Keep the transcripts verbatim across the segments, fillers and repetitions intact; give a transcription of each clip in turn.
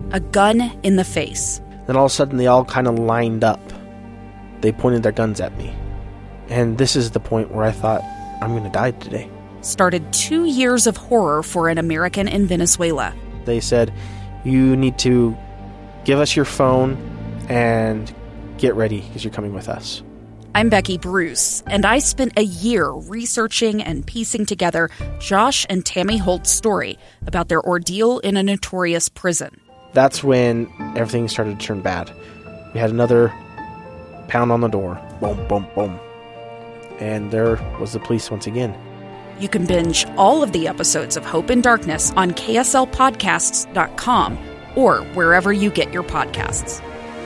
a gun in the face. Then all of a sudden they all kind of lined up. They pointed their guns at me. And this is the point where I thought, I'm going to die today. Started two years of horror for an American in Venezuela. They said, you need to give us your phone and get ready because you're coming with us. I'm Becky Bruce, and I spent a year researching and piecing together Josh and Tammy Holt's story about their ordeal in a notorious prison. That's when everything started to turn bad. We had another pound on the door. Boom, boom, boom. And there was the police once again. You can binge all of the episodes of Hope in Darkness on K S L podcasts dot com or wherever you get your podcasts.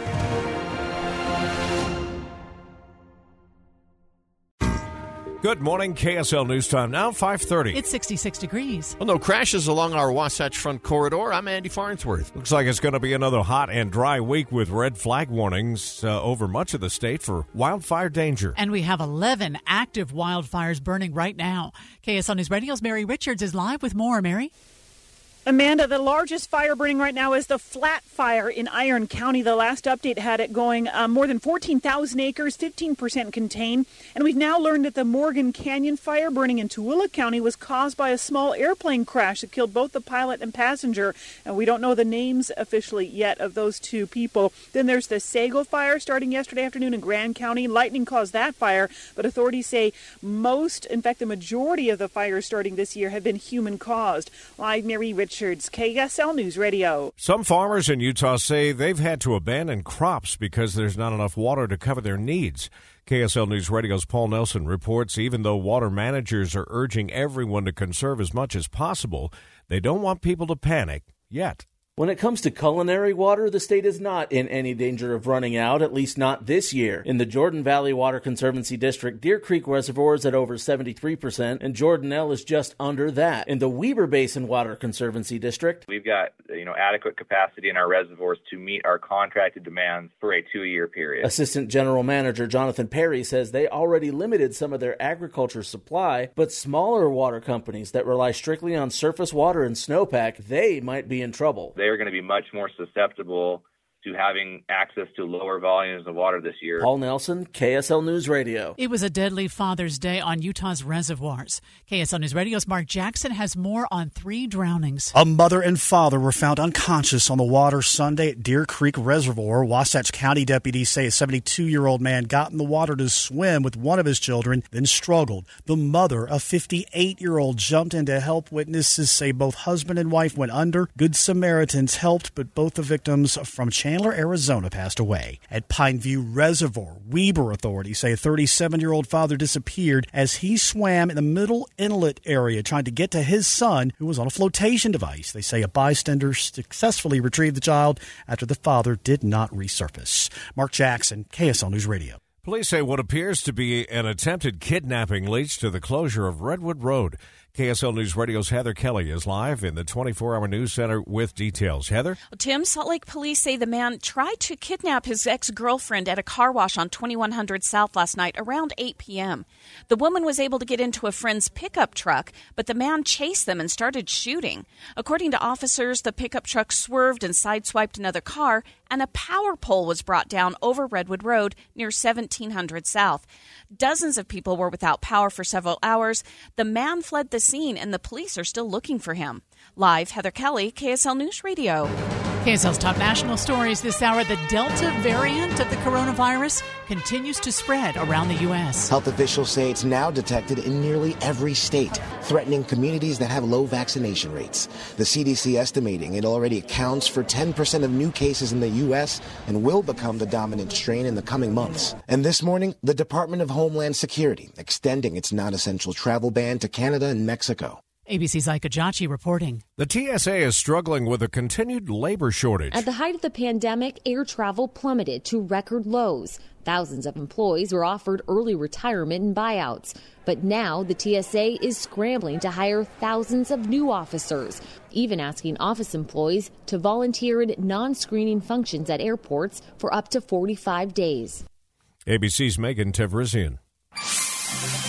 Good morning, K S L News Time now, five thirty. It's sixty-six degrees. Well, no crashes along our Wasatch Front corridor. I'm Andy Farnsworth. Looks like it's going to be another hot and dry week with red flag warnings uh, over much of the state for wildfire danger. And we have eleven active wildfires burning right now. K S L News Radio's Mary Richards is live with more. Mary? Amanda, the largest fire burning right now is the Flat Fire in Iron County. The last update had it going uh, more than fourteen thousand acres, fifteen percent contained. And we've now learned that the Morgan Canyon fire burning in Tooele County was caused by a small airplane crash that killed both the pilot and passenger. And we don't know the names officially yet of those two people. Then there's the Sago fire starting yesterday afternoon in Grand County. Lightning caused that fire, but authorities say most, in fact, the majority of the fires starting this year have been human caused. Live, Mary Richards. Richards, K S L News Radio. Some farmers in Utah say they've had to abandon crops because there's not enough water to cover their needs. K S L News Radio's Paul Nelson reports even though water managers are urging everyone to conserve as much as possible, they don't want people to panic yet. When it comes to culinary water, the state is not in any danger of running out, at least not this year. In the Jordan Valley Water Conservancy District, Deer Creek Reservoir is at over seventy-three percent, and Jordanelle is just under that. In the Weber Basin Water Conservancy District, we've got, you know, adequate capacity in our reservoirs to meet our contracted demands for a two-year period. Assistant General Manager Jonathan Perry says they already limited some of their agriculture supply, but smaller water companies that rely strictly on surface water and snowpack, they might be in trouble. They are going to be much more susceptible to having access to lower volumes of water this year. Paul Nelson, K S L News Radio. It was a deadly Father's Day on Utah's reservoirs. K S L News Radio's Mark Jackson has more on three drownings. A mother and father were found unconscious on the water Sunday at Deer Creek Reservoir. Wasatch County deputies say a seventy-two-year-old man got in the water to swim with one of his children, then struggled. The mother, a fifty-eight-year-old, jumped in to help. Witnesses say both husband and wife went under. Good Samaritans helped, but both the victims from Chandler, Arizona, passed away. At Pineview Reservoir, Weber authorities say a thirty-seven-year-old father disappeared as he swam in the middle inlet area trying to get to his son, who was on a flotation device. They say a bystander successfully retrieved the child after the father did not resurface. Mark Jackson, K S L News Radio. Police say what appears to be an attempted kidnapping leads to the closure of Redwood Road. K S L News Radio's Heather Kelly is live in the twenty-four hour news center with details. Heather? Well, Tim, Salt Lake police say the man tried to kidnap his ex-girlfriend at a car wash on twenty-one hundred South last night around eight p.m. The woman was able to get into a friend's pickup truck, but the man chased them and started shooting. According to officers, the pickup truck swerved and sideswiped another car, and a power pole was brought down over Redwood Road near seventeen hundred South. Dozens of people were without power for several hours. The man fled the scene, and the police are still looking for him. Live, Heather Kelly, K S L News Radio. K S L's top national stories this hour. The Delta variant of the coronavirus continues to spread around the U S. Health officials say it's now detected in nearly every state, threatening communities that have low vaccination rates. The C D C estimating it already accounts for ten percent of new cases in the U S and will become the dominant strain in the coming months. And this morning, the Department of Homeland Security extending its non-essential travel ban to Canada and Mexico. A B C's Ika Jachi reporting. The T S A is struggling with a continued labor shortage. At the height of the pandemic, air travel plummeted to record lows. Thousands of employees were offered early retirement and buyouts. But now the T S A is scrambling to hire thousands of new officers, even asking office employees to volunteer in non-screening functions at airports for up to forty-five days. A B C's Megan Tevrizian.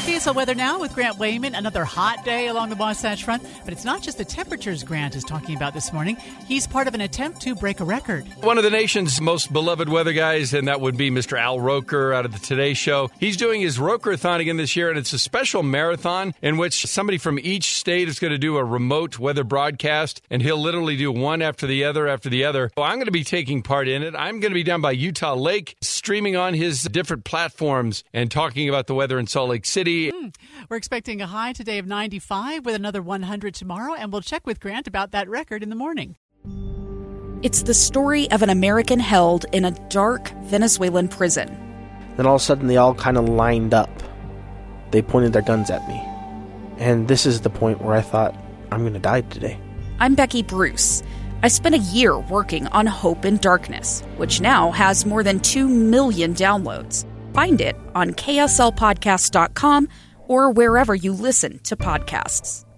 K S L weather now with Grant Wayman. Another hot day along the Wasatch Front, but it's not just the temperatures Grant is talking about this morning. He's part of an attempt to break a record. One of the nation's most beloved weather guys, and that would be Mister Al Roker out of the Today Show. He's doing his Roker-a-thon again this year, and it's a special marathon in which somebody from each state is going to do a remote weather broadcast, and he'll literally do one after the other after the other. So I'm going to be taking part in it. I'm going to be down by Utah Lake, streaming on his different platforms and talking about the weather in Salt Lake City. Mm. We're expecting a high today of ninety-five with another one hundred tomorrow, and we'll check with Grant about that record in the morning. It's the story of an American held in a dark Venezuelan prison. Then all of a sudden they all kind of lined up. They pointed their guns at me. And this is the point where I thought, I'm going to die today. I'm Becky Bruce. I spent a year working on Hope in Darkness, which now has more than two million downloads. Find it on K S L podcast dot com or wherever you listen to podcasts.